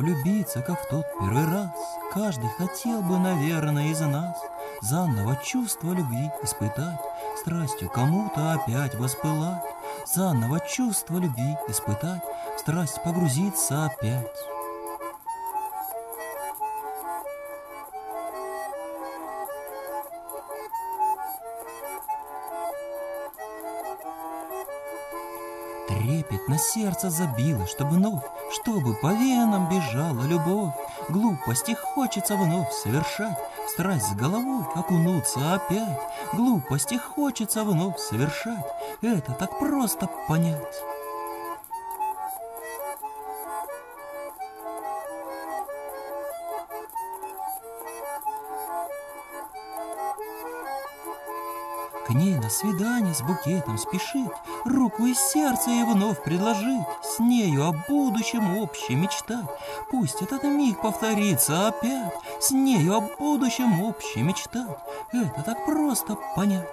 влюбиться, как в тот первый раз. Каждый хотел бы, наверное, из нас заново чувство любви испытать, страстью кому-то опять воспылать, заново чувство любви испытать, в страсть погрузиться опять. Трепет на сердце забило, чтобы по венам бежала любовь. Глупости хочется вновь совершать, в страсть с головой окунуться опять. Глупости хочется вновь совершать, это так просто понять. К ней на свидание с букетом спешить, руку и сердце ей вновь предложить, с нею о будущем общем мечтать. Пусть этот миг повторится опять, с нею о будущем общем мечтать, это так просто понять.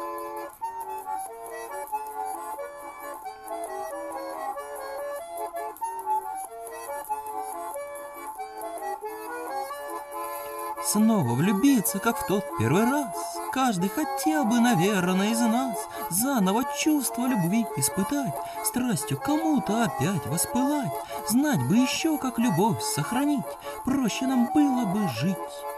Снова влюбиться, как в тот первый раз. Каждый хотел бы, наверное, из нас заново чувство любви испытать, страстью кому-то опять воспылать. Знать бы еще, как любовь сохранить, проще нам было бы жить.